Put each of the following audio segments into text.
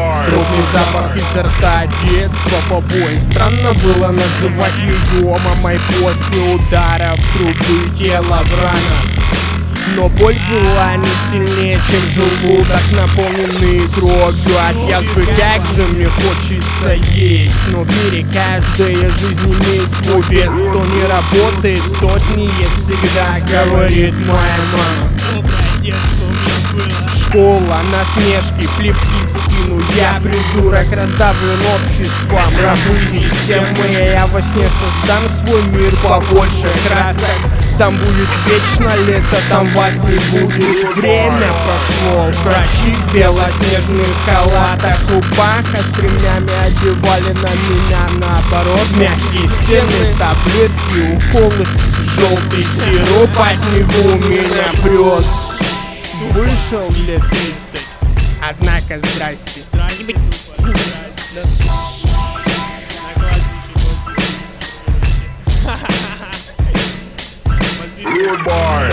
Трудный запах изо рта детства побои. Странно было называть ее мамой после удара в трубы тела в ранах. Но боль была не сильнее, чем желудок, наполненный кровью от язвы. Как же мне хочется есть, но в мире каждая жизнь имеет свой вес. Кто не работает, тот не ест всегда, говорит моя мама. Школа, насмешки, плевки в спину. Я придурок, раздавлен обществом, рабы системы. Я во сне создам свой мир побольше красок. Там будет вечно лето, там вас не будет. Время прошло, врачи в белоснежных халатах, рубаха с ремнями одевали на меня наоборот. Мягкие стены, таблетки, уколы, желтый сироп от него меня прет. Вышел лет 30, однако здрасте. Goodbye.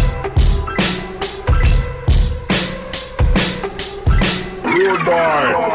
Goodbye.